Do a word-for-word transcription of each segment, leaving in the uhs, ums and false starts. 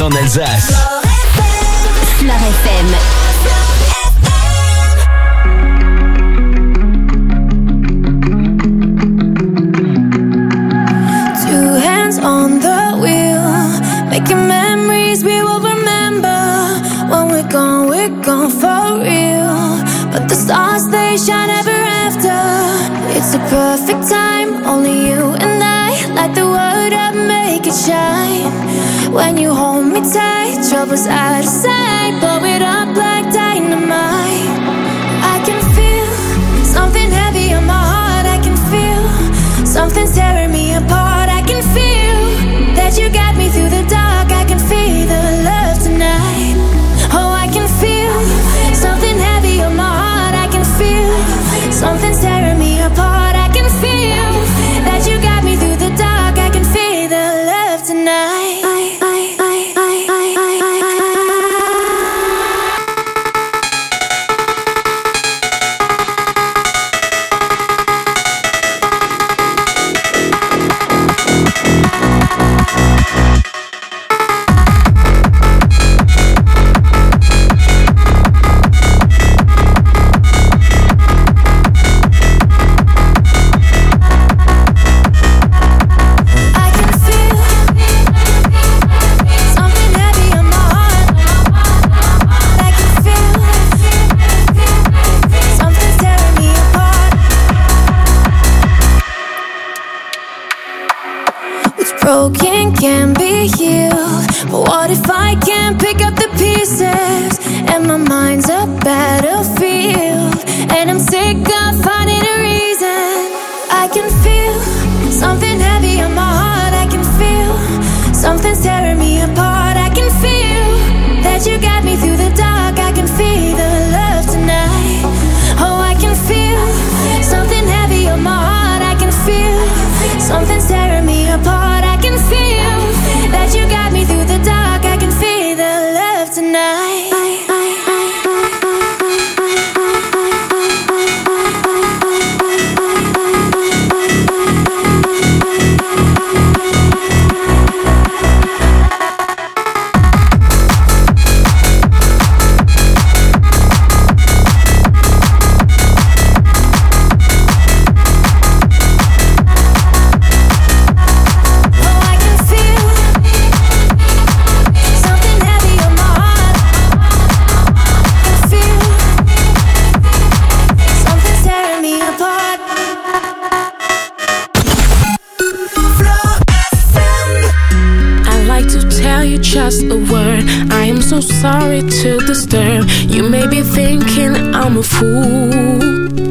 en Alsace. Fleur F M. Two hands on the wheel, making memories we will remember. When we're gone, we're gone for real. But the stars, they shine ever after. It's a perfect time, only you and I. Light the world up, make it shine. When you hold me tight, troubles out of sight. Blow it up like dynamite. I can feel something heavy on my heart. I can feel something's tearing me apart. I can feel that you got me through the dark. I can feel the love tonight. Oh, I can feel something heavy on my heart. I can feel something's tearing me apart. I can feel that you got me through the dark. I can feel the love tonight. Broken can be healed, but what if I can't pick up the pieces? And my mind's a battlefield, and I'm sick of finding a reason. I can feel something heavy on my heart. I can feel something's tearing me apart. I can feel that you got me through the dark. I can feel the love tonight. Oh, I can feel something heavy on my heart. I can feel something's tearing me apart. I can feel that you got me through the dark. I can feel the love tonight. Just a word, I am so sorry to disturb. You may be thinking I'm a fool.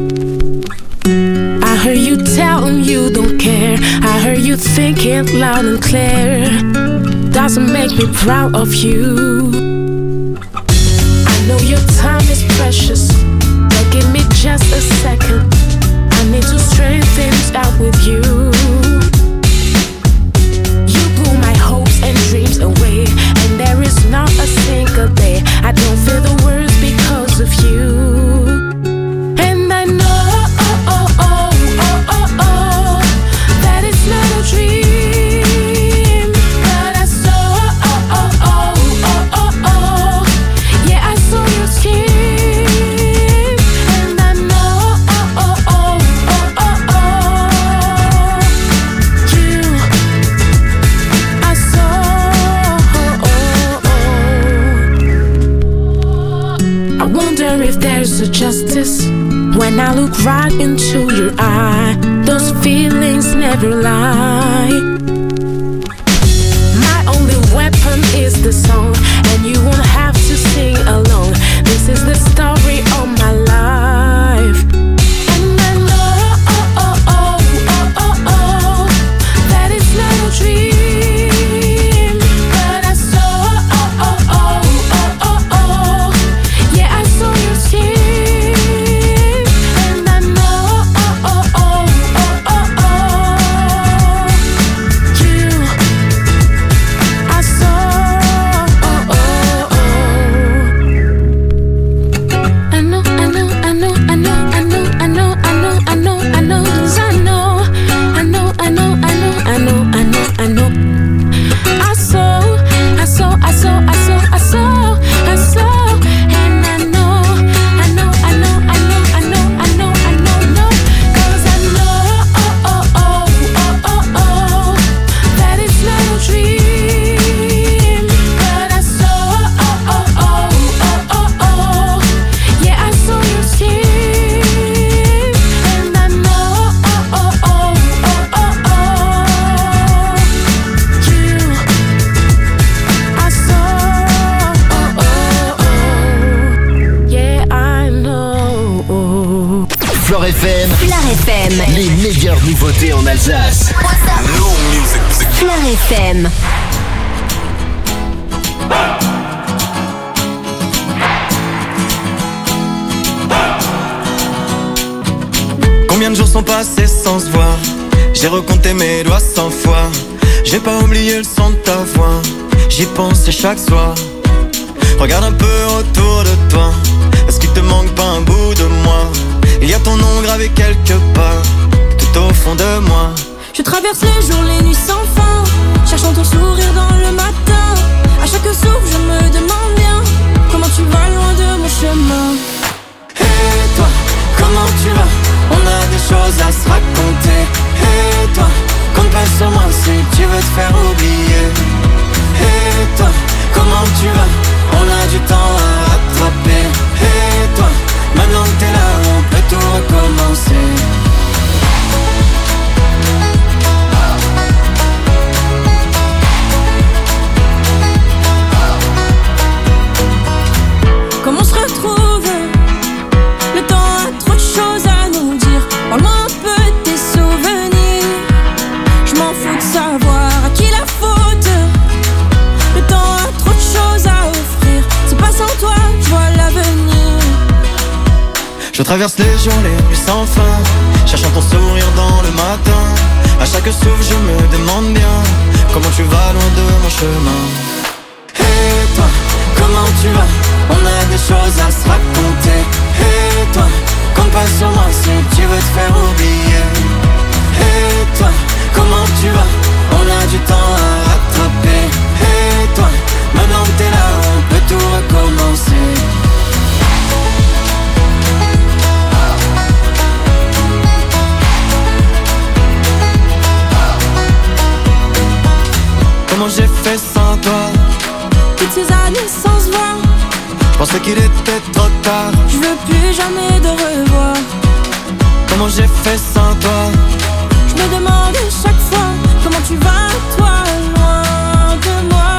I heard you telling you don't care. I heard you thinking loud and clear. Doesn't make me proud of you. I know your time is precious, but give me just a second. I need to straighten things out with you. You blew my hopes and dreams away, and there is not a single day I don't feel the words because of you. And I know oh, oh, oh, oh, oh, oh, that it's not a dream, but I saw oh, oh, oh, oh, oh, oh, yeah, I saw your skin. And I know oh, oh, oh, oh, oh, oh, you, I saw oh, oh, oh. I wonder if there's a justice when I look right into your eye. Those feelings never lie. My only weapon is the song, and you won't have to sing along. This is the story of my life. And I know oh, oh, oh, oh, oh, oh, that it's not a dream, but I saw oh, oh, oh, oh, oh, oh, yeah, I saw your skin. And I know oh, oh, oh, oh, oh, oh, M. Les meilleures nouveautés en Alsace. Flair F M. Combien de jours sont passés sans se voir? J'ai recompté mes doigts cent fois. J'ai pas oublié le son de ta voix. J'y pense chaque soir. Regarde un peu autour de toi. Est-ce qu'il te manque pas un bout de moi? Il y a ton nom gravé quelque part, tout au fond de moi. Je traverse les jours, les nuits sans fin, cherchant ton sourire dans le matin. À chaque souffle je me demande bien comment tu vas loin de mon chemin. Et toi, comment tu vas? On a des choses à se raconter. Et toi, compte pas sur moi si tu veux te faire oublier. Et toi, comment tu vas? On a du temps à rattraper. Et toi, maintenant que t'es là, on peut tout recommencer. Comment on se retrouve? Le temps a trop de choses à nous dire. Parle-moi un peu de tes souvenirs. Je m'en fous de savoir à qui la faute. Le temps a trop de choses à offrir. C'est pas sans toi, je vois l'avenir. Je traverse les jours, les nuits sans fin, cherchant ton sourire dans le matin. À chaque souffle je me demande bien comment tu vas loin de mon chemin. Et toi, comment tu vas? On a des choses à se raconter. Et toi, compte pas sur moi si tu veux te faire oublier. Et toi, comment tu vas? On a du temps à rattraper. Et toi, maintenant que t'es là, on peut tout recommencer. Comment j'ai fait sans toi? Toutes ces années sans se voir, je pensais qu'il était trop tard. je veux plus jamais de revoir. Comment j'ai fait sans toi? Je me demande chaque fois comment tu vas, toi, loin de moi.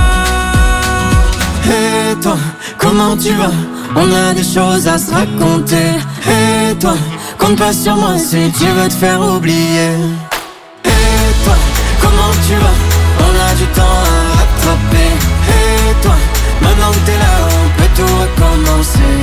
Et toi, comment tu vas? On a des choses à se raconter. Et toi, compte pas sur moi si tu veux te faire oublier. Et toi, comment tu vas? On a du temps à rattraper. Et toi, maintenant que t'es là, on peut tout recommencer.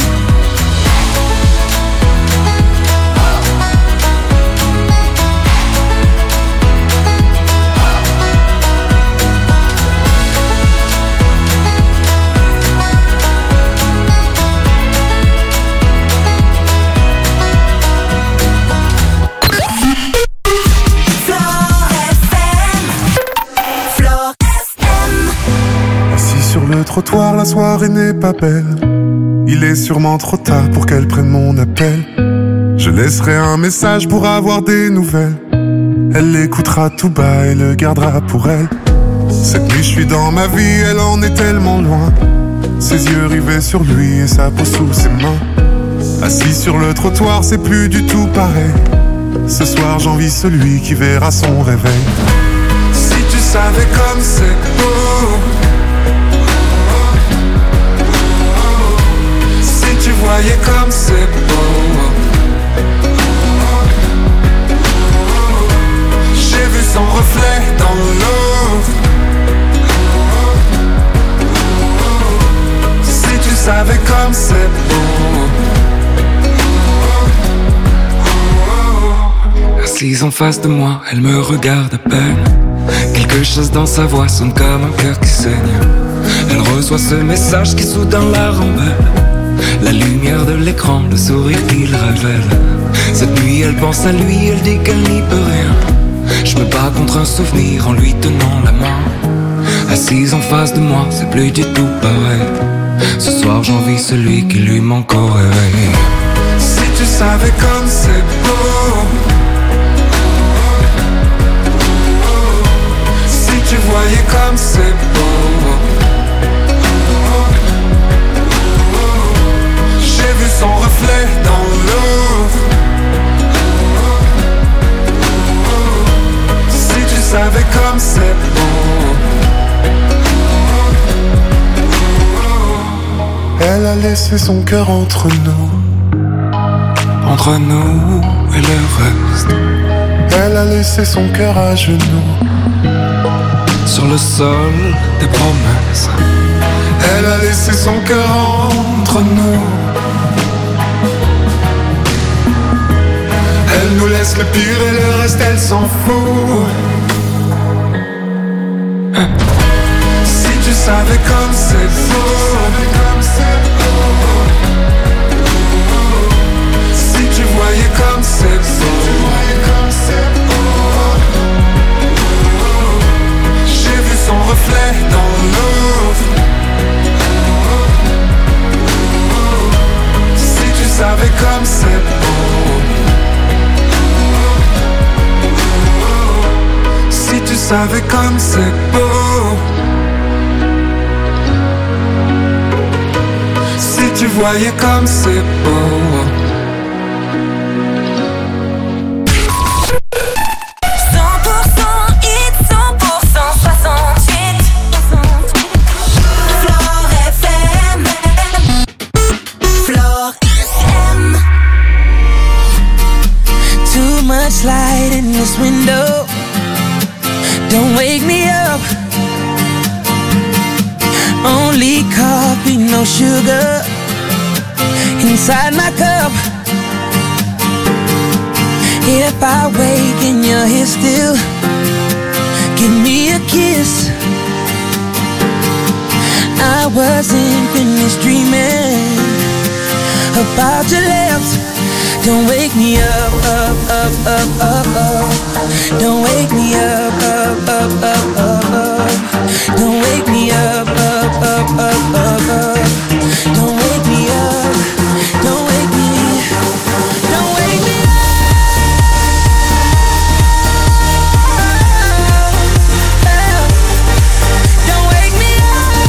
Le trottoir, la soirée n'est pas belle. Il est sûrement trop tard pour qu'elle prenne mon appel. Je laisserai un message pour avoir des nouvelles. Elle l'écoutera tout bas et le gardera pour elle. Cette nuit je suis dans ma vie, elle en est tellement loin. Ses yeux rivés sur lui et sa peau sous ses mains. Assis sur le trottoir, c'est plus du tout pareil. Ce soir j'envie celui qui verra son réveil. Si tu savais comme c'est beau, tu voyais comme c'est beau. J'ai vu son reflet dans l'eau. Si tu savais comme c'est beau. Assise en face de moi, elle me regarde à peine. Quelque chose dans sa voix sonne comme un cœur qui saigne. Elle reçoit ce message qui soudain la rembelle. La lumière de l'écran, le sourire qu'il révèle. Cette nuit elle pense à lui, elle dit qu'elle n'y peut rien. Je me bats contre un souvenir en lui tenant la main. Assise en face de moi, c'est plus du tout pareil. Ce soir j'envie celui qui lui manque au réveil. Si tu savais comme c'est beau. Si tu voyais comme c'est beau. J'ai vu son reflet dans l'eau. Si tu savais comme c'est beau. Elle a laissé son cœur entre nous. entre nous et le reste. Elle a laissé son cœur à genoux sur le sol des promesses. Elle a laissé son cœur entre nous. Elle nous laisse le pire et le reste elle s'en fout. Si tu savais comme c'est beau, si tu voyais comme c'est beau, j'ai vu son reflet dans l'eau. Si tu savais comme c'est beau, si tu savais comme c'est beau, si tu voyais comme c'est beau. cent pour cent hit, cent pour cent soixante-huit. Flore F M. Flore F M. Too much light in this window. Don't wake me up. Only coffee, no sugar inside my cup. If I wake and you're here still, give me a kiss. I wasn't finished dreaming about your lips. Don't wake me up, up, up, up, up, up. Don't wake me up, up, up, up, up, up. Don't wake me up, up, up, up, up, up. Don't wake me up, don't wake me, don't wake me up. Don't wake me up.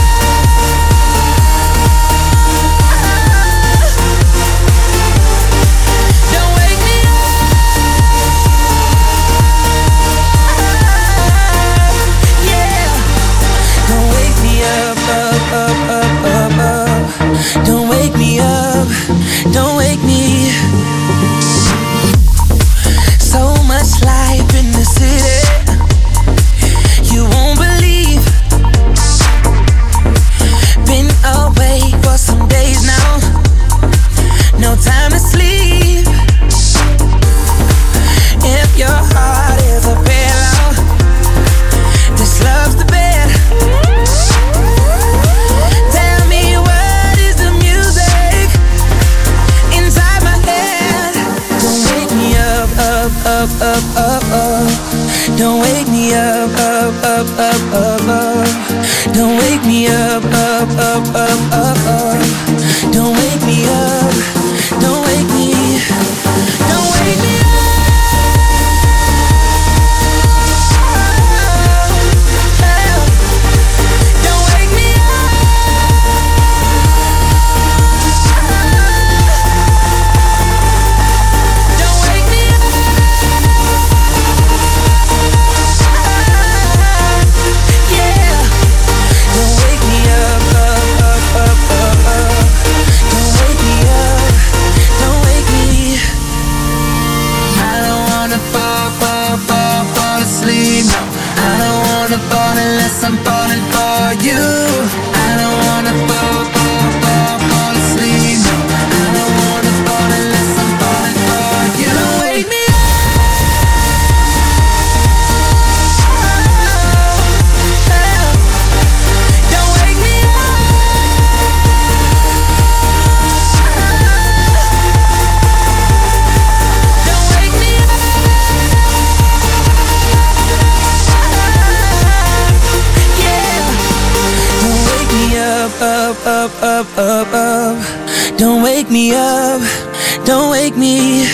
Don't wake me up. Yeah. Don't wake me up, up, up, up, up, up. Don't wake me up, don't wake me. So much life in the city, you won't believe. Been away for some days now, no time to sleep. If your heart is a pillow, this love's the bed. Tell me what is the music inside my head. Don't wake me up, up, up, up, up, up. Don't wake me up, up, up, up, up, up. Don't wake me up, up, up, up, up, up. Don't wake me up, don't wake me, don't wake me up. Don't wake me up. Don't wake me up. Yeah. Don't wake me up, up, up, up, up, up. Don't wake me up, don't wake me. I don't wanna fall, fall, fall, fall asleep. No, I don't wanna fall unless I'm falling for you. I don't wanna fall, fall, fall, fall asleep. No, I don't wanna fall unless I'm falling for you. Don't wake me up. Don't wake me up. Don't wake me up. Yeah. Don't wake me up, up, up, up, up, up. Don't wake me up, don't wake me.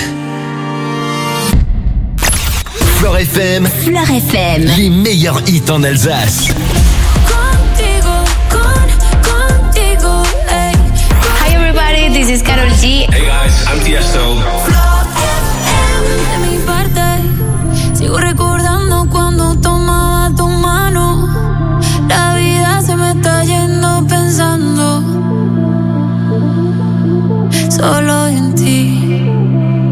Flore F M, Flore F M. les meilleurs hits en Alsace. Contigo, con, contigo, ey. Hi everybody, this is Karol G. Hey guys, I'm Tiesto. Flor F M. De mi parte, sigo recordando cuando tomaba tu mano. La vida se me está yendo pensando solo en ti.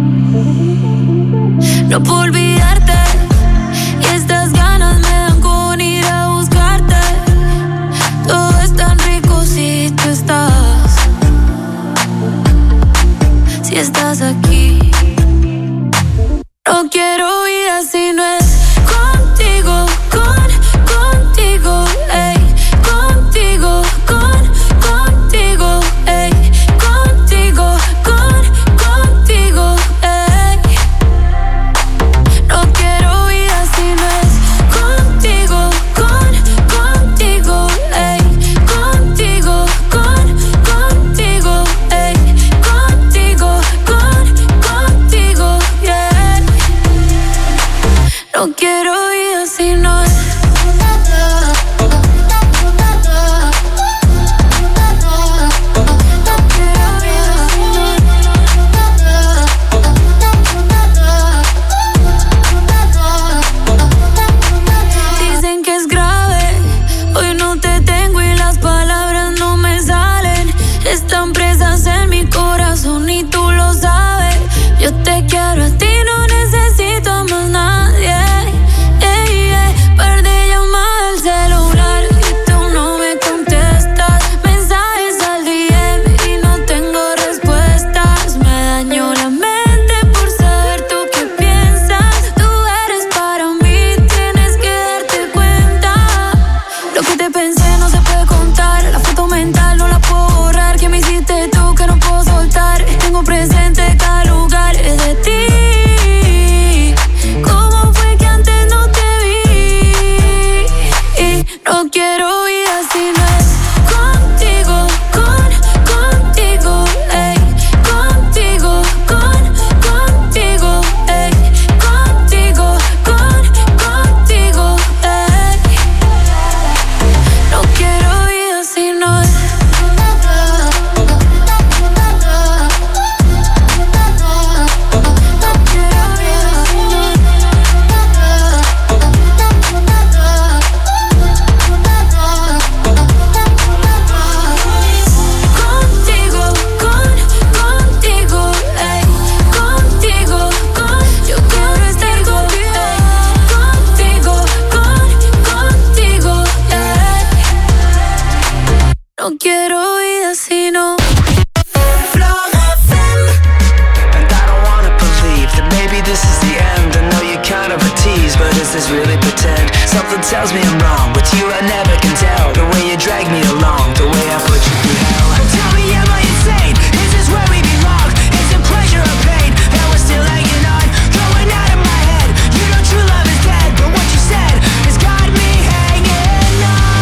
No quiero vida sino Flor F M. And I don't wanna believe that maybe this is the end. I know you're kind of a tease, but is this really pretend? Something tells me I'm wrong, but you I never can tell. The way you drag me along, the way I put you through hell. Tell me, am I insane? Is this where we belong? Is it pleasure or pain? And we're still hanging on, going out of my head. You know true love is dead, but what you said has got me hanging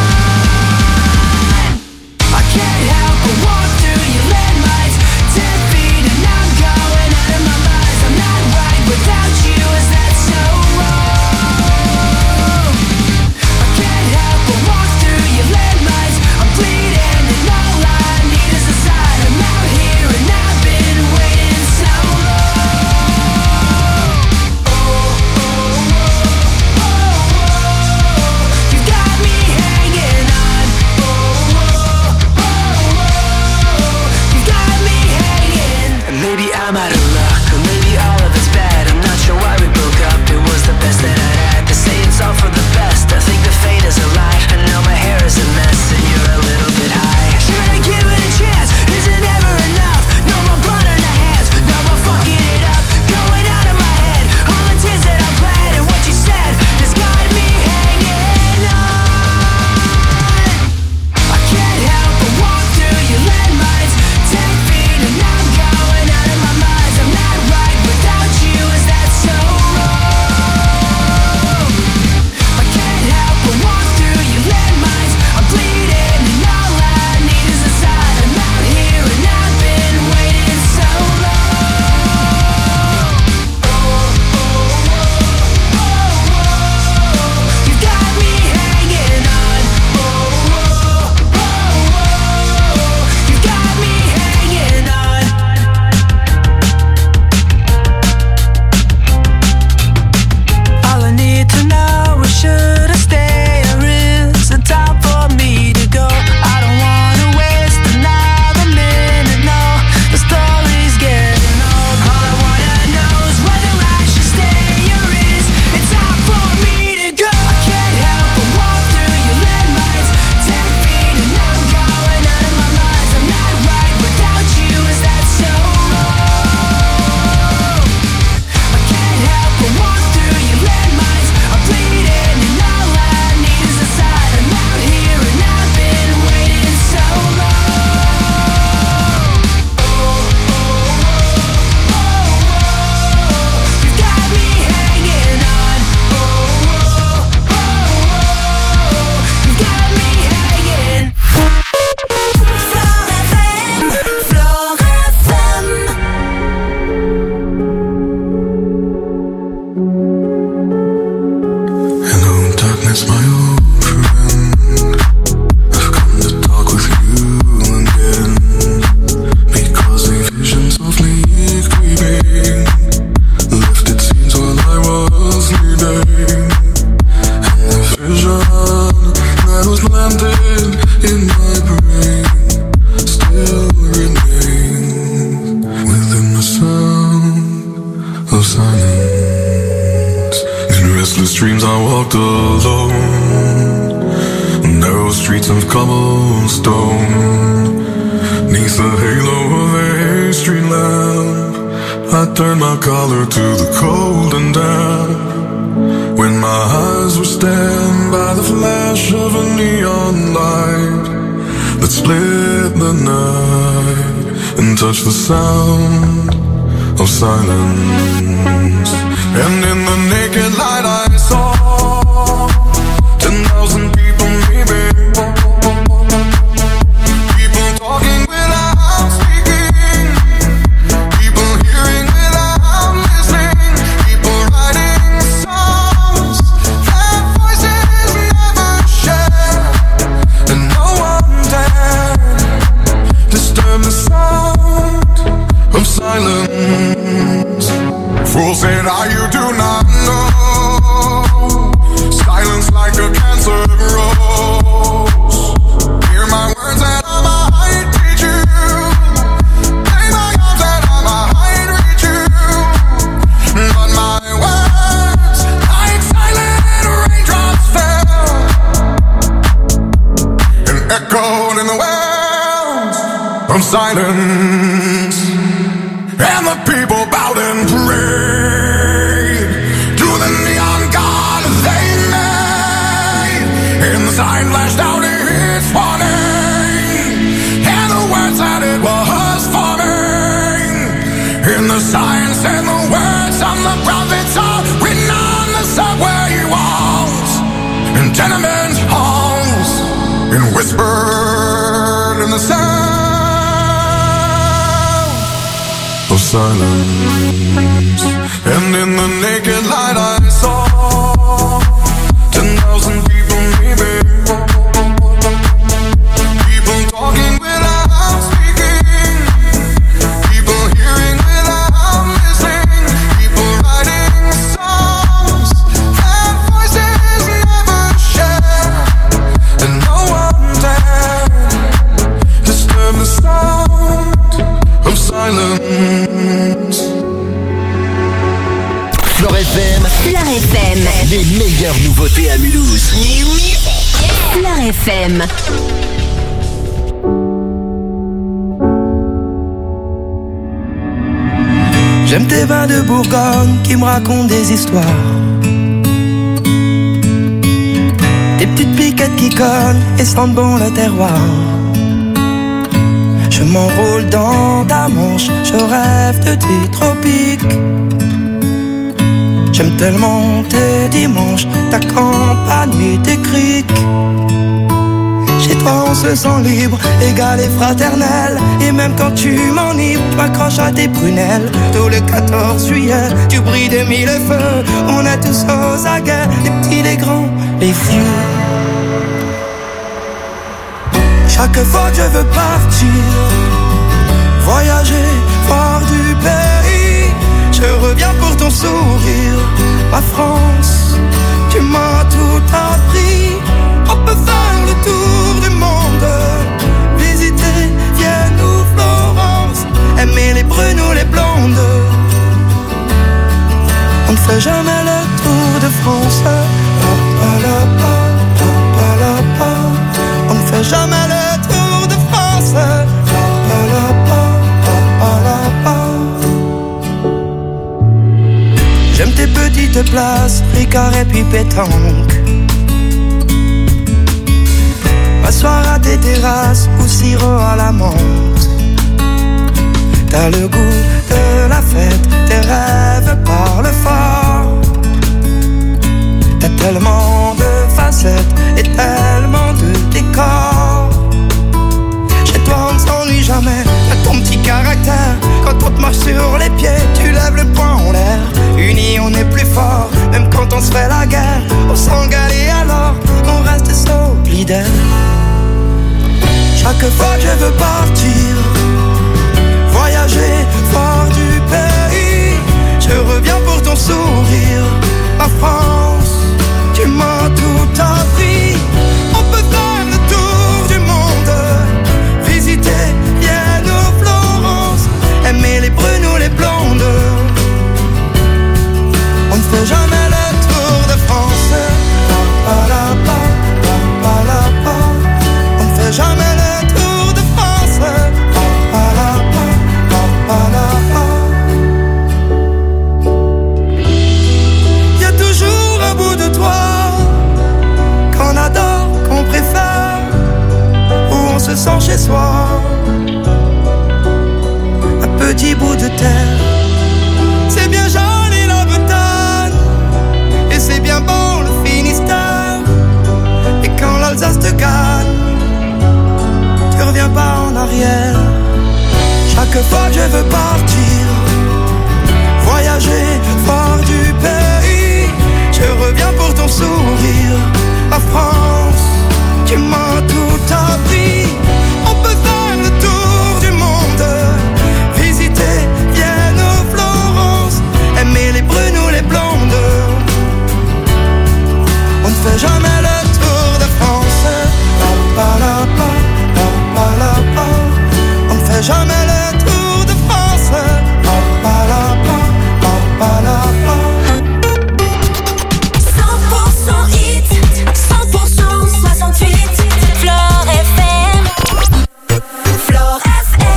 on. I can't help but walk through your landmines. Ten feet and I'm going out of my mind. I'm not right without you, is that so wrong? I can't help but walk through your landmines. I'm bleeding and all I need is a sign. I'm out here and I've been waiting so long. You got me hanging on. You got me hanging. And maybe I'm out of luck, or maybe all of it's bad. I'm not sure why we broke up. It was the best that I'd had. They say it's all for the best. I think the fate is a lie. I know my hair is a mess and you're a little bit high. Should I give it a chance? Is it ever enough? No more blood on the hands. No more fucking it up. Going out of my head. All the tears that I bled and what you said has got me hanging on. I can't help but walk through your landmines. Ten feet and I'm going out of my mind. I'm not right without you, is that so wrong? I can't help but walk through your landmines. I'm bleeding and all I need is a sign. I'm out here and I've been waiting so long. You got me hanging on. You got me hanging on. All I need to know is should I stay or is it time for me to go? I don't wanna waste another minute, no. The story's getting old. All I wanna know is whether I should stay or is it time for me to go? I can't help but walk through your landmines. Ten feet and I'm going out of my mind. I'm not right without you, is that so wrong? I can't help but walk through your landmines. I'm bleeding and all I need is a sign. I'm out here and I've been waiting so long. You got me hanging on. You got me hanging. Flor F M. Flor F M. Hello, darkness, my old friend. I've come to talk with you again. Because a vision softly creeping left its scenes while I was sleeping. And the vision that was planted in my brain still remains within the sound of silence. In restless dreams I walked alone, narrow streets of cobblestone. Neath the halo of a street lamp, I turned my collar to the cold and damp. When my eyes were stabbed by the flash of a neon light that split the night and touched the sound of silence. And in the naked light I saw ten thousand people maybe. People talking without speaking. People hearing without listening. People writing songs that voices never share. And no one dared disturb the sound of silence. Fools say that you do not know. Silence like a cancer grows. Hear my words and I might teach you. Lay my arms and I might reach you. But my words, like silent raindrops fell and echoed in the wind. of silence, and the people bowed and prayed to the neon god they made. And the sign flashed out its warning, and the words that it was forming. And the sign said the words on the prophets are written on the subway walls and tenement halls, and whispered in the sound of silence. And in the naked light I saw ten thousand people maybe, people talking without speaking, people hearing without listening, people writing songs that voices never share, and no one dared disturb the sound of silence. Flore F M. Flore F M. Les meilleures nouveautés à Mulhouse. Flore F M. J'aime tes vins de Bourgogne qui me racontent des histoires, tes petites piquettes qui cognent et sentent bon le terroir. Je m'enroule dans ta manche, je rêve de tes tropiques. J'aime tellement tes dimanches, ta campagne et tes criques. Chez toi on se sent libre, égal et fraternel. Et même quand tu m'enivres, tu m'accroches à tes prunelles. Tout le quatorze juillet, tu brilles de mille feux. On est tous aux aguets, les petits, les grands, les vieux. Chaque fois que je veux partir, voyager, voir du pays, je reviens pour ton sourire. Ma France, tu m'as tout appris. On peut faire le tour du monde, visiter Vienne ou Florence, aimer les brunes ou les blondes. On ne fait jamais le tour de France. On ne fait jamais le tour de France. J'aime tes petites places, Ricard et puis pétanque. M'asseoir à tes terrasses ou sirop à la menthe. T'as le goût de la fête, tes rêves parlent fort. T'as tellement de facettes et tellement de décors. Chez toi on ne s'ennuie jamais, t'as ton petit caractère. Quand on te marche sur les pieds, tu lèves le poing en l'air. Unis on est plus fort, même quand on se fait la guerre. On s'engale et alors on reste solidaire. Chaque fois que je veux partir, voyager, voir du pays, je reviens pour ton sourire. Ma France, tu m'as tout appris. On peut faire le tour du monde, visiter Vienne ou Florence, aimer les brunes ou les blondes. On ne fait jamais le tour de France. Pa, la, pa, pa, pa, la, pa. On ne fait jamais le tour de France. Pa, pa, la, pa, pa, pa, la, pa. Y'a toujours un bout de toi qu'on adore, qu'on préfère, où on se sent chez soi. Un petit bout de terre, c'est bien joli la Bretagne, et c'est bien bon le Finistère. Et quand l'Alsace te gagne, tu reviens pas en arrière. Chaque fois que je veux partir, voyager, voir du pays, je reviens pour ton sourire. Ma France, tu m'as tout appris. On peut faire le tour du monde, visiter Vienne ou Florence, aimer les brunes ou les blondes. On ne fait jamais le tour de France. Pa, pa, la, pa, pa, pa, la, pa. On ne fait jamais le tour de France. Pa, pa, la, pa, pa, pa, la, pa. cent pour cent hit, cent pour cent soixante-huit. Flore F M. Flore F M.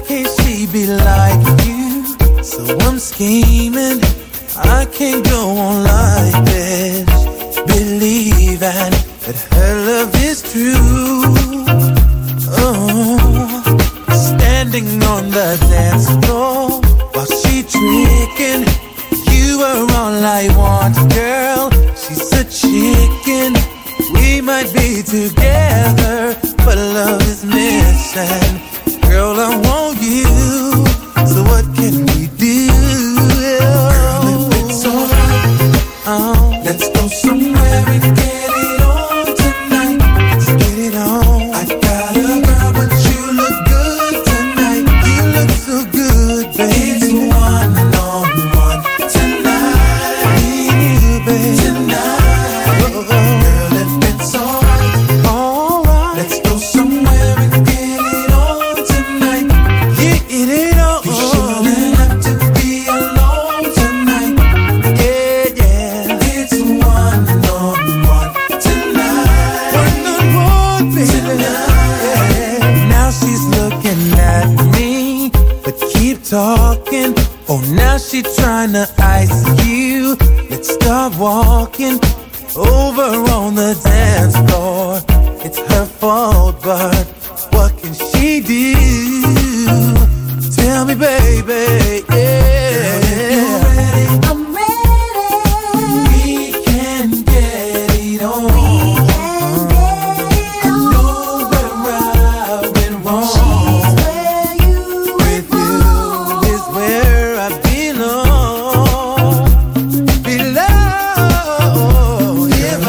can't she be like you? So I'm scheming, I can't go on like this, believing that her love is true. Oh, standing on the dance floor while she tricking, you are all I want, girl. She's a chicken, we might be together, but love is missing. Girl, I want you, so what can we do? Girl, if it's alright, oh, let's go somewhere and get it on tonight. Let's get it on. I got a girl, but you look good tonight. You look so good, baby. It's one on one tonight. Me and you, baby. Tonight. Oh, oh. Girl, if it's alright, alright, let's go somewhere and get it on tonight. Get it on. You shouldn't have to be alone tonight. Yeah, yeah. It's one on one tonight. One on one, baby. Tonight. Yeah. Now she's looking at me, but keep talking. Oh, now she tryna ice you. Let's start walking over on the dance floor. It's her fault, but what can she do? Tell me, baby, yeah. Girl, if you're ready, I'm ready. We can get it on. We can get it on. I know where I went wrong. She's where you went wrong. With you is where I belong. Below, if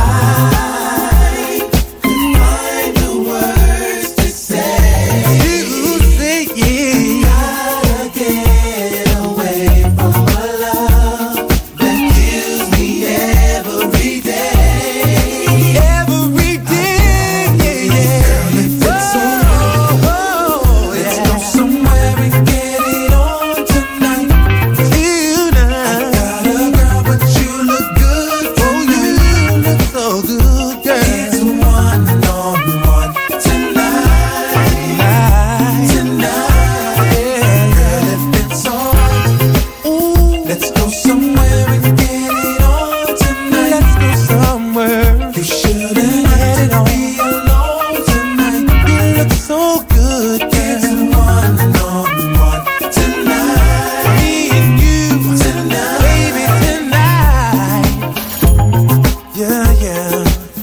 I could find the words to say, you say yeah. Gotta get away from a love that kills me every day. Every day, yeah, yeah. Girl, if it's alright, let's go somewhere and get it on tonight. Tonight. I got a girl, but you look good. Oh, you look so good, girl. It's one on one tonight. Tonight. Tonight. Yeah, girl, if it's alright, ooh, let's go somewhere and get it on tonight. Let's go somewhere. You shouldn't have to be alone tonight. You look so good, girl. It's one on one tonight. Me and you tonight, baby, tonight. Yeah, yeah.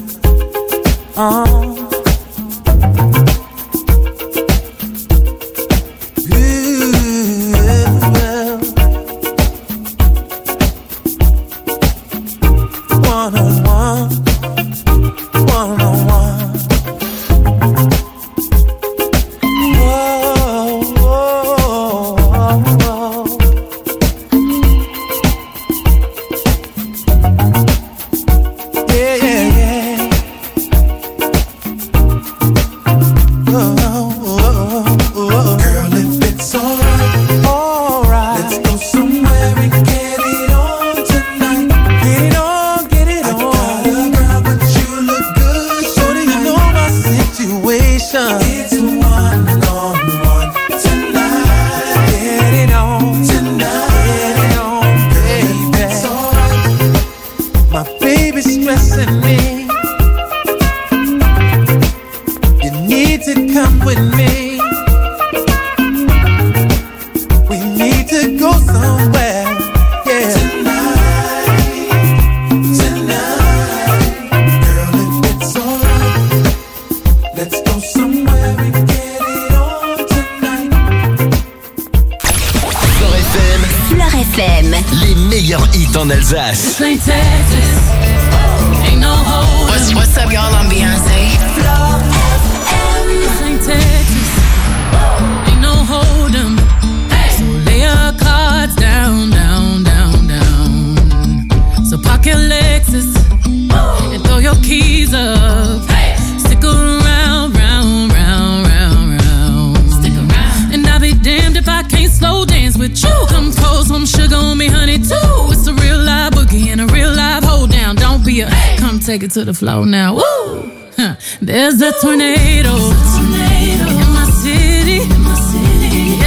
Oh. One on one, one on one. Whoa, whoa, whoa, whoa. Yeah, yeah, yeah. Whoa, whoa, whoa. Girl, if it's alright, alright, let's go somewhere and get it on tonight. Get it on, get it on. I got a girl, but you look good. Shorty, you know my situation. It's one on one tonight. Get it on tonight. Get it on, baby. It's alright. My baby's stressing me. You need to come with me. We need to go somewhere. Yeah. Tonight. Tonight. Girl, if it's alright, let's go somewhere and get it on tonight. Fleur F M, Fleur F M. les meilleurs hits en Alsace. Ain't Texas, ain't no hold'em. What's, what's up, y'all? I'm Beyonce. This ain't Texas, ain't no hold'em. So lay your cards down, down, down, down. So park your Lexus and throw your keys up. Stick around, round, round, round, round. Stick around. And I'll be damned if I can't slow dance with you. Come pour some sugar on me, honey, too. It's a real live boogie and a real live hold down. Don't be a come take it to the floor now. Woo! Huh. There's a tornado, tornado in my city, in my city.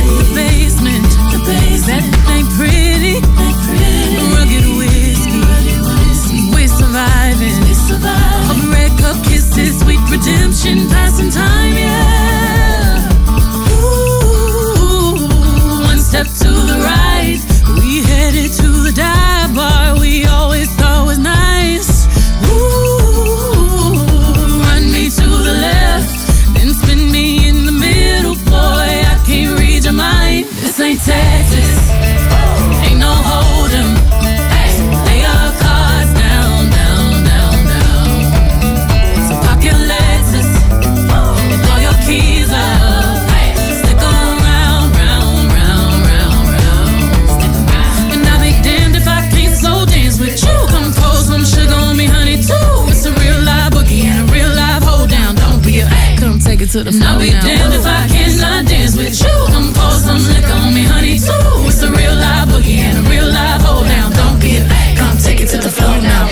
to the floor. I'll be damned if I cannot dance with you. Come pour some liquor on me, honey, too. It's a real live boogie and a real live hold down. Don't be a fake. Come take it to the floor now.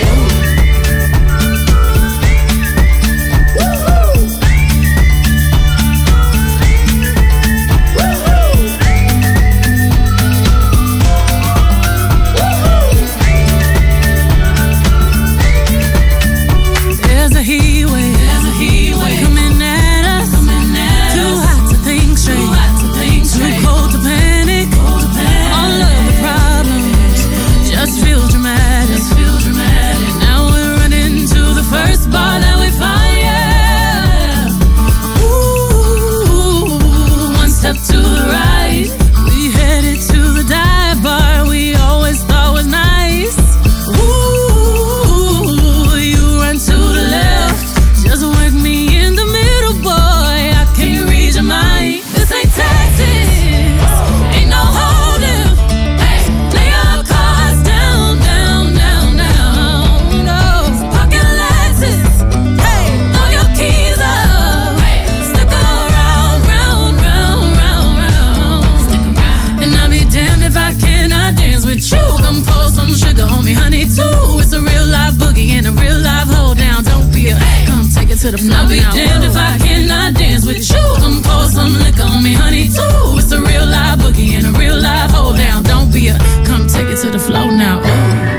I'll be damned if I cannot dance with you. Come pour some liquor on me, honey, too. It's a real live boogie and a real live hold down. Don't be a, come take it to the floor now. Ooh.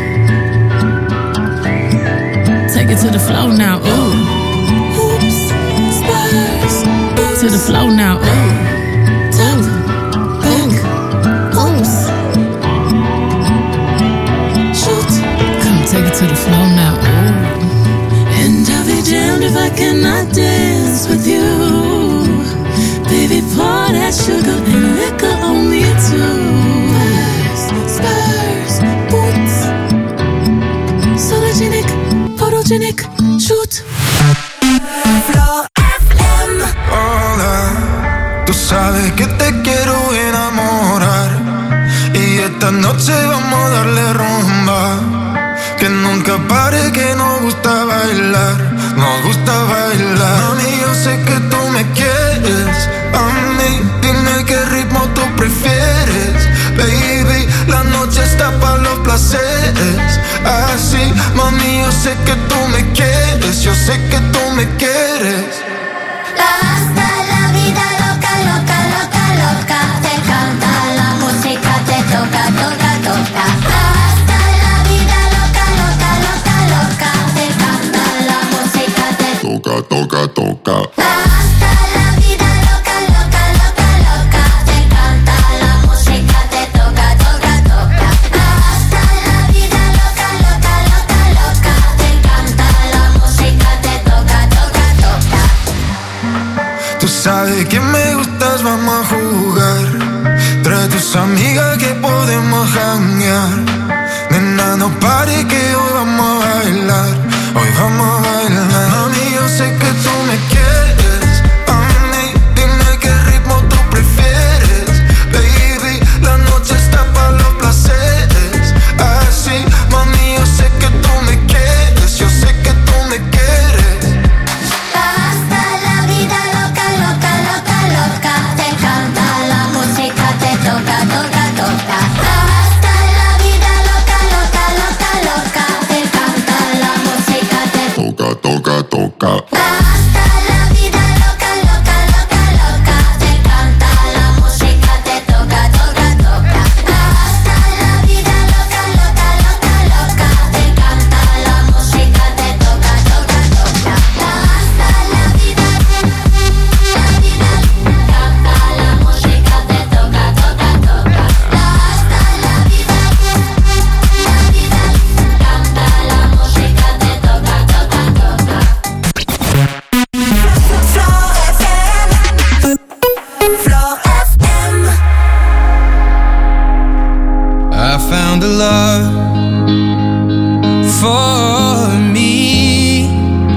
Take it to the floor now. Ooh. Oops, spurs. To the floor now. Ooh. Tap, back, oops. Shoot. Come take it to the floor now. Ooh. And I'll be damned if I cannot dance with you. Baby, pour that sugar and liquor on me too. Spurs, spurs, boots. Sologenic, photogenic, shoot. Flow F M. Hola, tú sabes que te quiero enamorar. Y esta noche vamos a darle rumba. Que nunca pare, que nos gusta bailar, nos gusta bailar. Mami, yo sé que tú me quieres, a mí, dime qué ritmo tú prefieres. Baby, la noche está para los placeres. Así, mami, yo sé que tú me quieres, yo sé que tú me quieres. Hasta la vida loca, loca, loca, loca. Te encanta la música, te toca, toca, toca. Toca, toca, toca. Hasta la vida loca, loca, loca, loca. Te encanta la música, te toca, toca, toca. Hasta la vida loca, loca, loca, loca. Te encanta la música, te toca, toca, toca. Tú sabes que me gustas, vamos a jugar. Trae tus amigas que podemos janguear. Nena, no pare que hoy vamos a bailar. Hoy vamos a bailar. Mami, yo sé que tú me quieres. A mí, dime qué ritmo tú prefieres. Baby, la noche está para los placeres. Así, mami, yo sé que tú me quieres. Yo sé que tú me quieres. Hasta la vida loca, loca, loca, loca. Te encanta la música, te toca, toca, toca. Hasta la vida loca, loca, loca, loca. Te encanta la música, te toca, toca, toca. Hasta la vida loca, loca, loca, loca. Te encanta la música, te toca, toca, toca. Hasta la vida loca, loca, loca, loca. Te encanta la música, te toca, toca, toca. Hasta la vida, la vida, canta la música, te toca, toca, toca. Hasta la vida, la vida, canta la música, te toca, toca, toca. Flow F M. I found a love for me.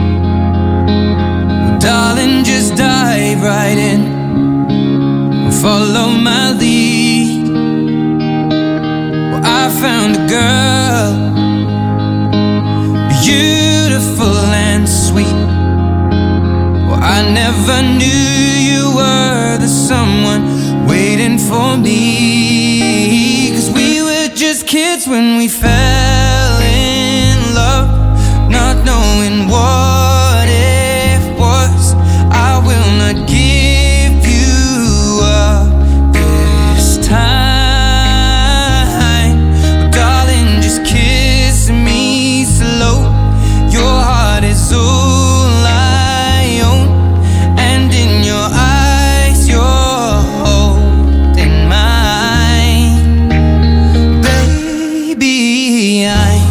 Darling, just dive right in and follow my lead. Well, I found a girl, beautiful and sweet. Well, I never knew you were the someone waiting for me. Cause we were just kids when we fell in love, not knowing what it was. I will not give you up this time, darling, just kiss me slow. Your heart is all I own, and in your eyes you're holding mine. Baby, I'm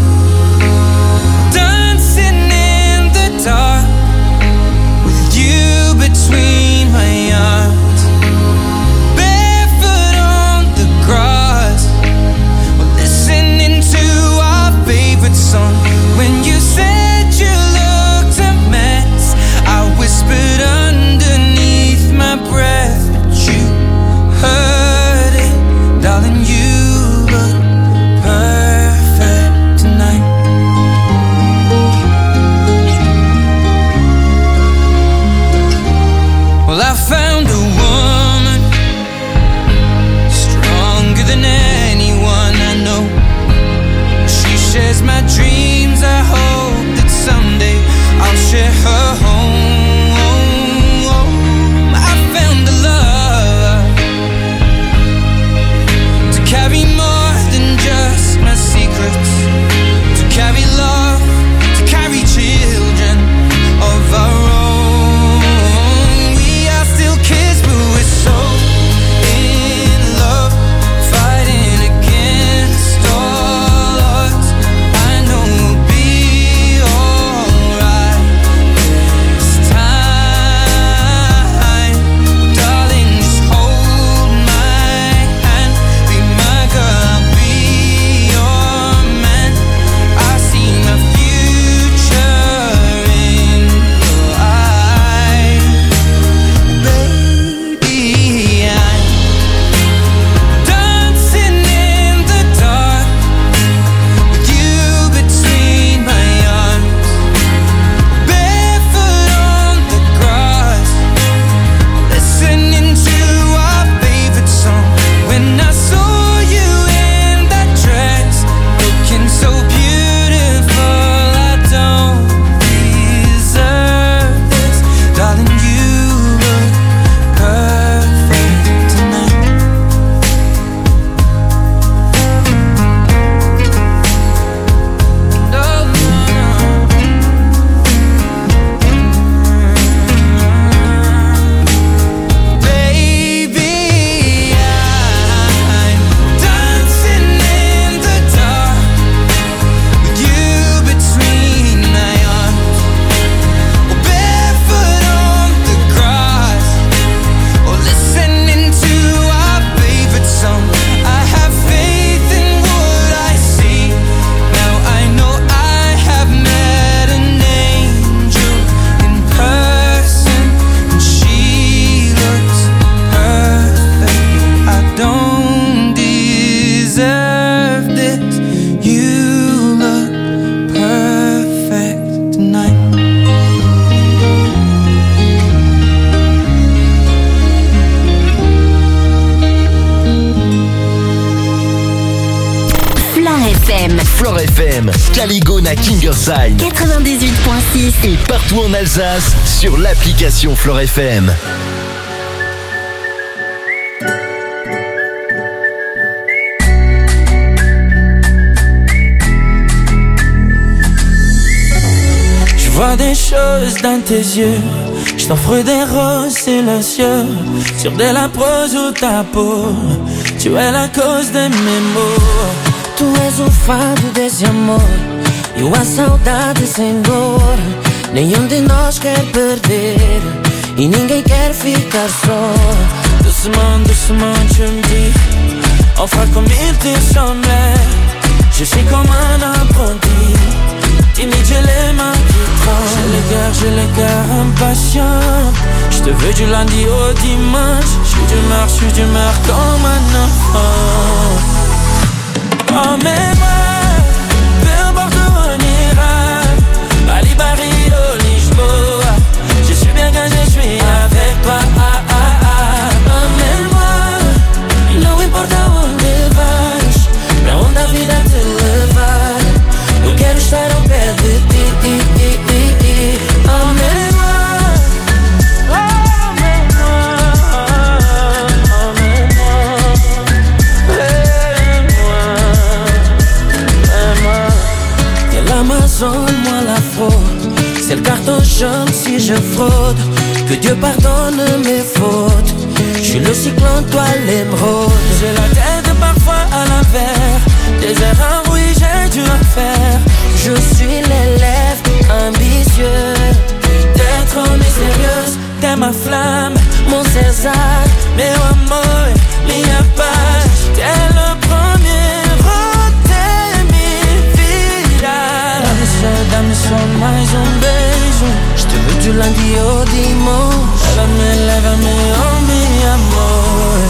dancing in the dark with you between my arms, barefoot on the grass, we're listening to our favorite song. When you said you looked a mess, I whispered underneath my breath, but you heard it, darling, you look perfect tonight. Well, I found a woman stronger than anyone I know. She shares my dreams. I hope that someday I'll share her home. I found a love to carry more than just my secrets, to carry love, to carry children of our own. We are still kids, but we're so in love, fighting against all odds. I know we'll be alright this time. Darling, just hold my hand, be my girl, I'll be your man. I see my future in your eyes. Baby, I'm dancing in the dark with you between my arms, barefoot on the grass, listening to our favorite song. When I saw you in that dress, looking so beautiful, I don't deserve this, darling, you look perfect tonight. No, no, no. Baby, I'm dancing in the dark with you between my arms, or barefoot on the grass, or listening to our favorite song. I have faith in what I see. Now I know I have met an angel in person, and she looks perfect. I don't deserve this. You look perfect tonight. Flore F M Flore F M, Caligona Kingersheim quatre-vingt-dix-huit virgule six. et partout en Alsace sur l'application Flore F M. Je vois des choses dans tes yeux, je t'offre des roses silencieux sur de la prose ou ta peau. Tu es la cause de mes maux. Tu és o fado desse amor, eu a saudade sem dor. Nenhum de nós quer perder e ninguém quer ficar só. Doucement, doucement, tu me dis, enfin comme il te semblait. Je suis comme un apprenti, timide, j'ai les mains qui tremblent. J'ai le cœur, j'ai le cœur impatient. Je te veux du lundi au dimanche. Je suis d'humeur, je suis d'humeur comme un enfant. Emmène-moi, peu importe où on ira, Bali, Paris, Lisboa. Je suis bien quand je chante si je fraude. Que Dieu pardonne mes fautes. Je suis le cyclone, toi l'émeraude. J'ai la tête parfois à l'envers. Des erreurs, oui, j'ai dû en faire. Je suis l'élève ambitieux. T'es trop mystérieuse, t'es ma flamme, mon César, meu amor, minha paz. T'es le premier, t'es minha vida. Dá-me só, dá-me só mais um beijo. Je te veux du lundi au dimanche. Lève-me, lève-me, oh mi amor.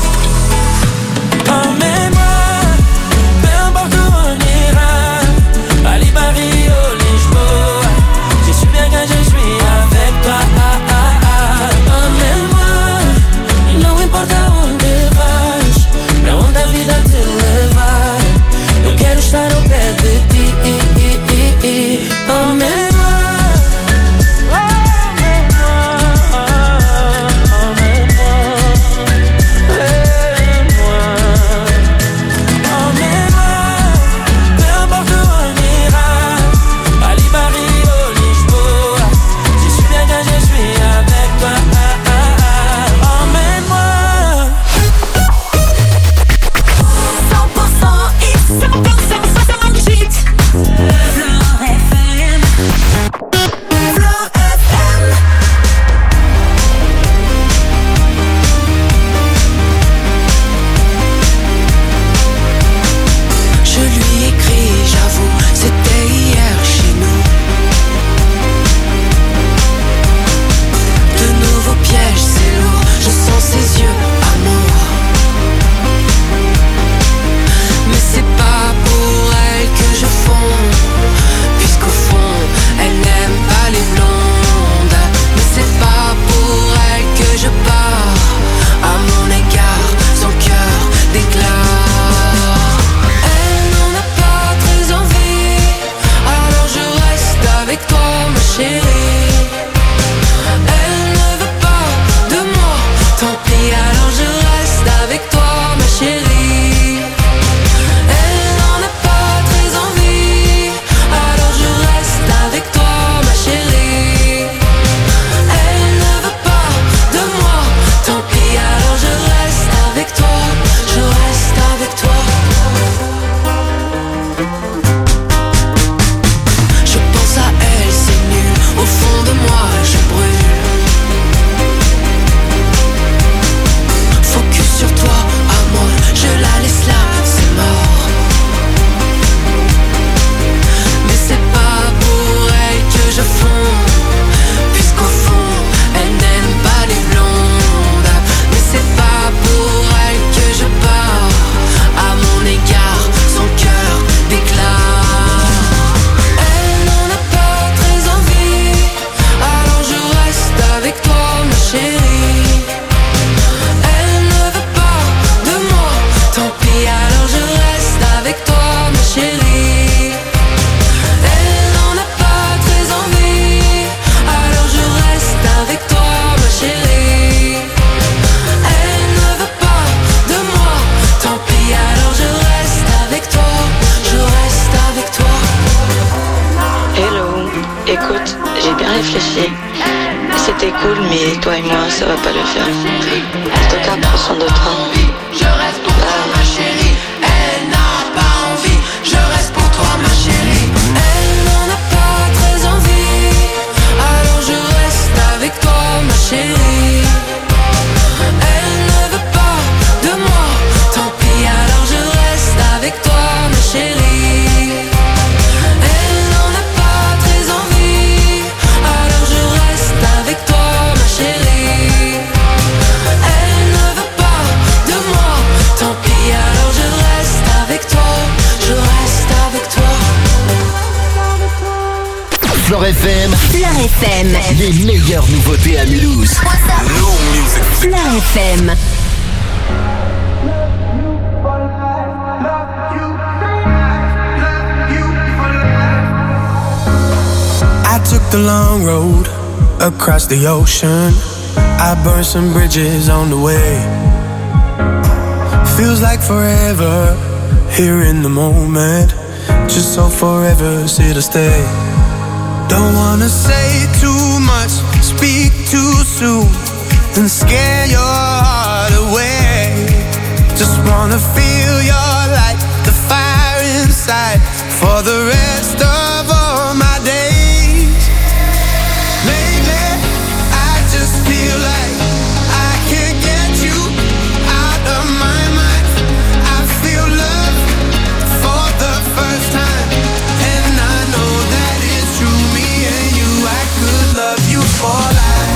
Emmène-moi, peu importe où on ira. Ali, Paris, au Lisboa. Je suis bien quand je suis avec toi. Emmène-moi, não importa onde vais, pra onde a vida te levar. Eu quero estar ao pé de ti. Emmène-moi. C'était cool, mais toi et moi, ça va pas le faire. En tout cas, prends soin de toi. Je reste pour toi, ma chérie. Elle n'a pas envie. Je reste pour toi, ma chérie. Elle n'en a pas très envie. Alors je reste avec toi, ma chérie. Elle ne veut pas de moi. Tant pis, alors je reste avec toi, ma chérie. Elle n'en a pas très envie. Alors je reste avec toi, ma chérie. Elle ne veut pas de moi. Tant pis, alors je reste avec toi. Je reste avec toi. Flore F M. Flore F M. Les meilleures nouveautés à Mulhouse. Flore F M. I took the long road across the ocean. I burned some bridges on the way. Feels like forever here in the moment. Just so forever, here to stay. Don't wanna say too much, speak too soon, and scare your heart away. Just wanna feel your light, the fire inside, for the rest of all my days. Lately, I just feel like I can't get you out of my mind. I feel love for the first time, and I know that it's true. Me and you, I could love you for life.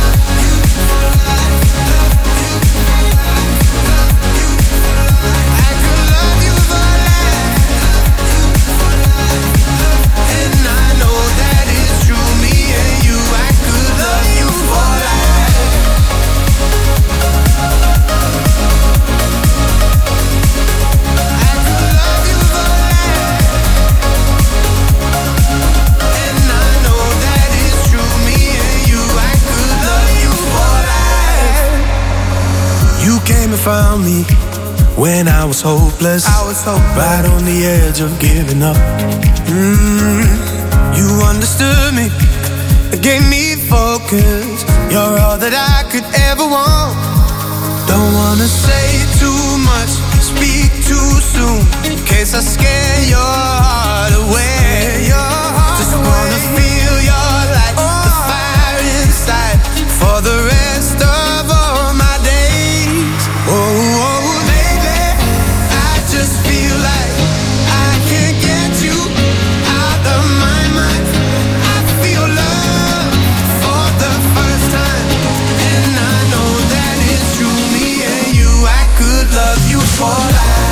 Found me when I was hopeless, I was hopeless, right on the edge of giving up. Mm, you understood me, gave me focus. You're all that I could ever want. Don't wanna say too much, speak too soon, in case I scare your heart away. Your heart Just away. Wanna feel your light, oh. the fire inside, for the rest of all my days. Oh, oh, baby, I just feel like I can't get you out of my mind. I feel love for the first time, and I know that it's true. Me and you, I could love you for life.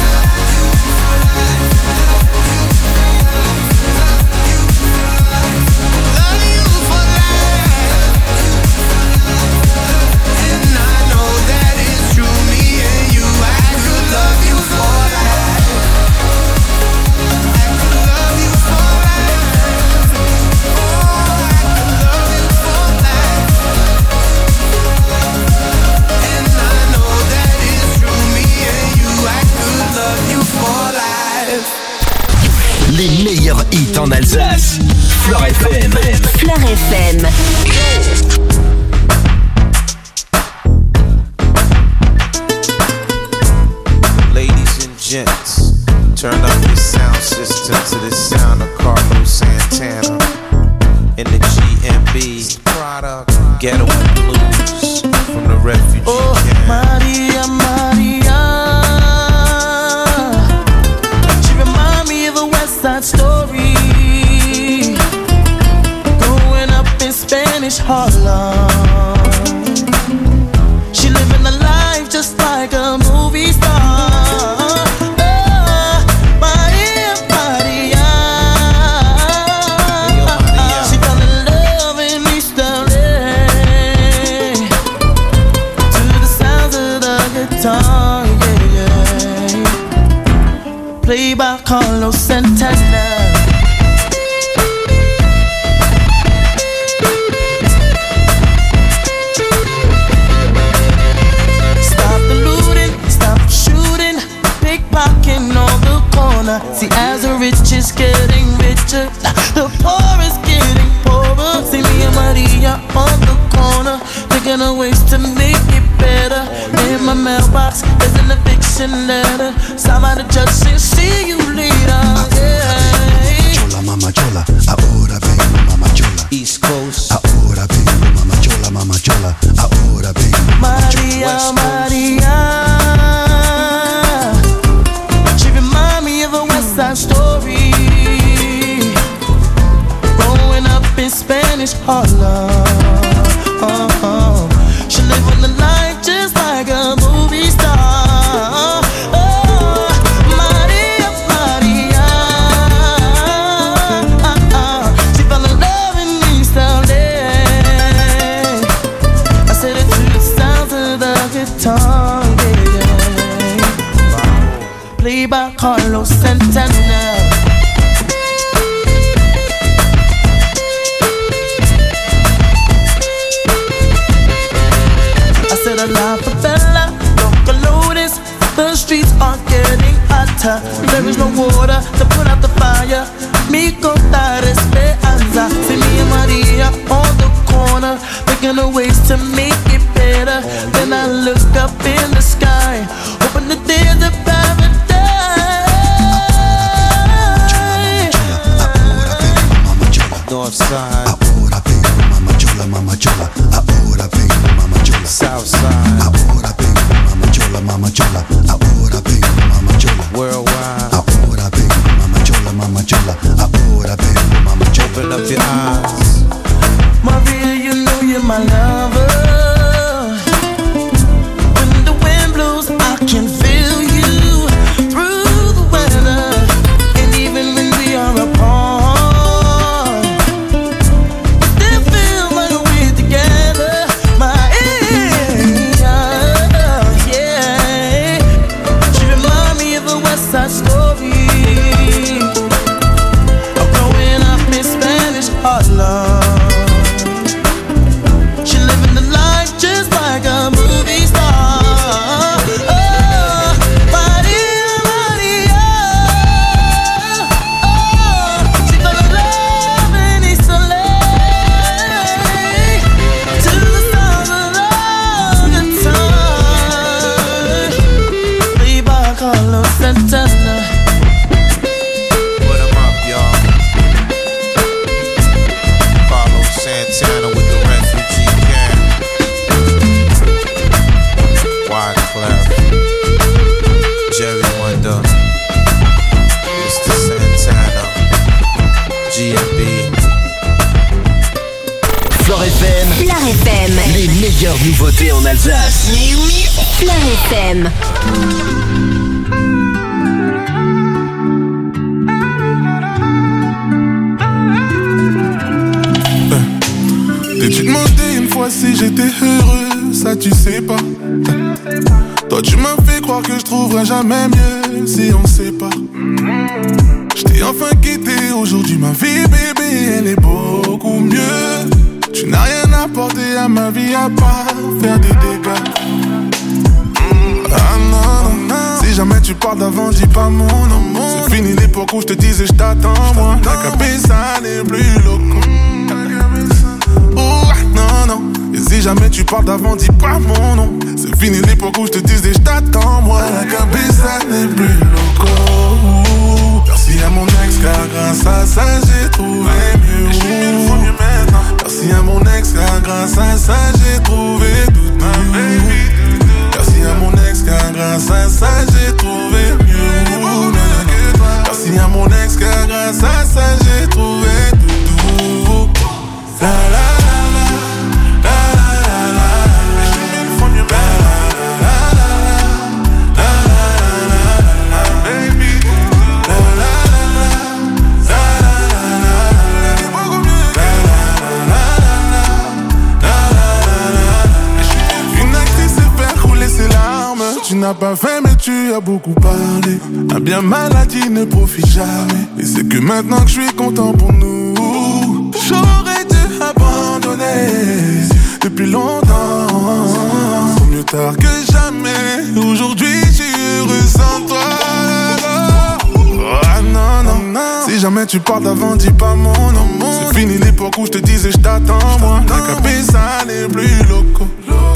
Les meilleurs hits en Alsace. Fleur F M. Fleur F M. Ladies and gents, turn up your sound system to the sound of Carlos Santana in the G M B product Ghetto and Blues from the refugee oh, camp. Maria, Maria, she remind me of a West Side Story, growing up in Spanish Harlem. She living a life just like a movie star. Played by Carlos Santana. Stop the looting, stop shooting, pickpocketing on the corner. See, as the rich is getting richer, the poor is getting poorer. See me and Maria on the corner, thinking of ways to make it better. In my mailbox, there's an eviction letter. Signed by the judge saying, see you later. Yeah. Chola, mama chola, ahora vengo, mama chola. East Coast, ahora vengo, mama chola, mama chola, ahora vengo. Maria, Maria, she remind me of a West Side Story, growing up in Spanish Harlem. Oh, oh. She live on the life just like a movie star. Oh, Maria, Maria, she fell in love in East L A. I said it to the sounds of the guitar, yeah. Played by Carlos Santana. La favela, local lotus, the streets are getting hotter. There is no water to put out the fire. me contar esperanza. See me and Maria on the corner, thinking of ways to make it better. Then I look up in the sky, hoping that there's a paradise. Northside, ahora vengo mamá chola, mamá chola. Ahora vengo mamá chola. Southside, ahora vengo mamá chola, mamá chola. Ahora vengo mamá chola. Worldwide, ahora vengo mamá chola, mamá chola. Ahora vengo mamá chola. Open up your eyes, Maria, you know you're my lover. When the wind blows, I can feel you through the weather. And even when we are apart, it still feels like we're together. My yeah, yeah. She reminds me of a West Side Story, of growing up in Spanish Harlem. Les meilleures nouveautés en Alsace. Fleur F M. T'es-tu demandé une fois si j'étais heureux? Ça tu sais pas. Toi tu m'as fait croire que je trouverais jamais mieux si on sait pas. J't'ai enfin quitté, aujourd'hui ma vie bébé elle est beaucoup mieux. Tu n'as rien apporté à ma vie à part faire des dégâts. Ah non, non, si jamais tu parles d'avant, dis pas mon nom. C'est fini l'époque où je te disais je t'attends moi. La cabeza n'est plus loco. Oh non, non. Et si jamais tu parles d'avant, dis pas mon nom. C'est fini l'époque où je te disais je t'attends moi. La cabeza n'est plus loco. Merci à mon ex car grâce à ça j'ai trouvé mieux. Merci à mon ex car grâce à ça j'ai trouvé tout mieux. Merci à mon ex car grâce à ça j'ai trouvé mieux. Merci à mon ex car grâce à ça j'ai trouvé tout. La la tu n'as pas fait mais tu as beaucoup parlé. Un bien maladie ne profite jamais. Et c'est que maintenant que je suis content pour nous, j'aurais dû abandonner depuis longtemps. Mieux tard que jamais. Aujourd'hui je suis heureux sans toi. Ah non, non, non. Si jamais tu parles d'avant, dis pas mon nom. C'est fini l'époque où je te disais je t'attends moi. La cabeza n'est plus loco.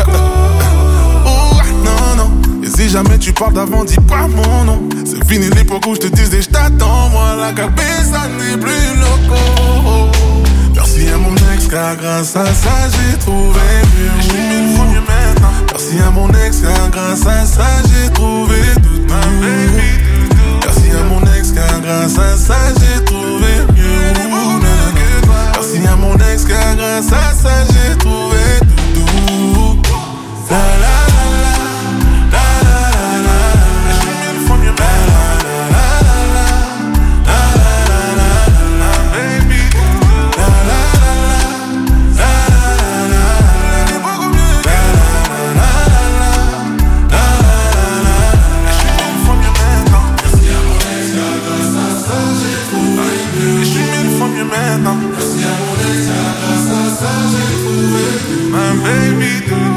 Si jamais tu parles d'avant, dis pas mon nom. C'est fini l'époque où je te disais je t'attends moi. La cabeza n'est plus loco. Merci à mon ex car grâce à ça j'ai trouvé mieux. Merci à mon ex car grâce à ça j'ai trouvé tout mieux. Merci à mon ex car grâce à ça j'ai trouvé mieux. Merci à mon ex car grâce à ça j'ai trouvé tout. La la My baby do